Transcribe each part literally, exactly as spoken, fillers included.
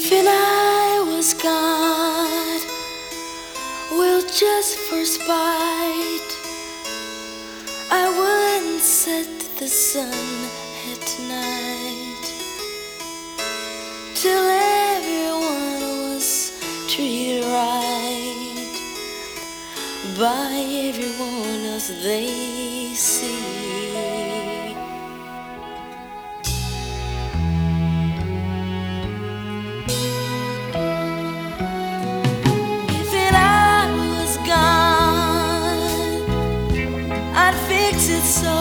Even I was God, will just for spite, I wouldn't set the sun at night till everyone was treated right by everyone else they see. I'd fix it so,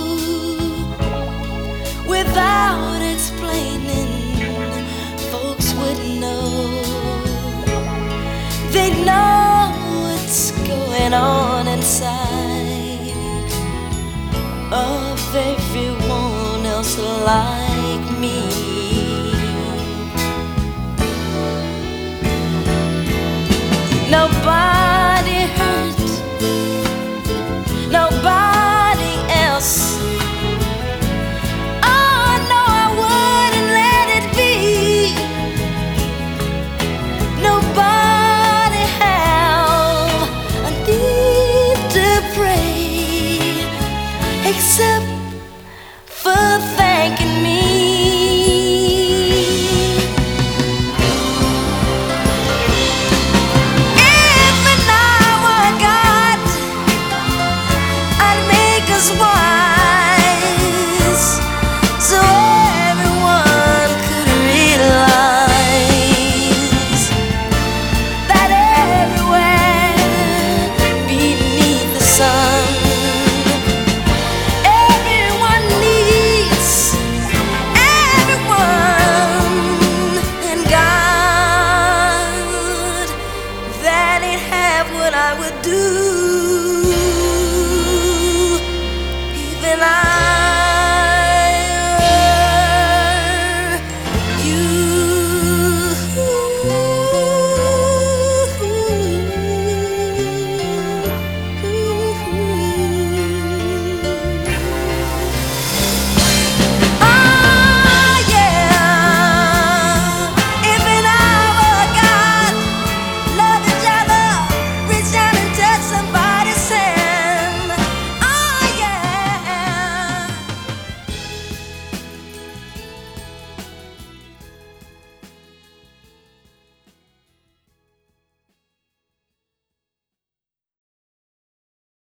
without explaining, folks would know. They'd know what's going on inside of everyone else like me.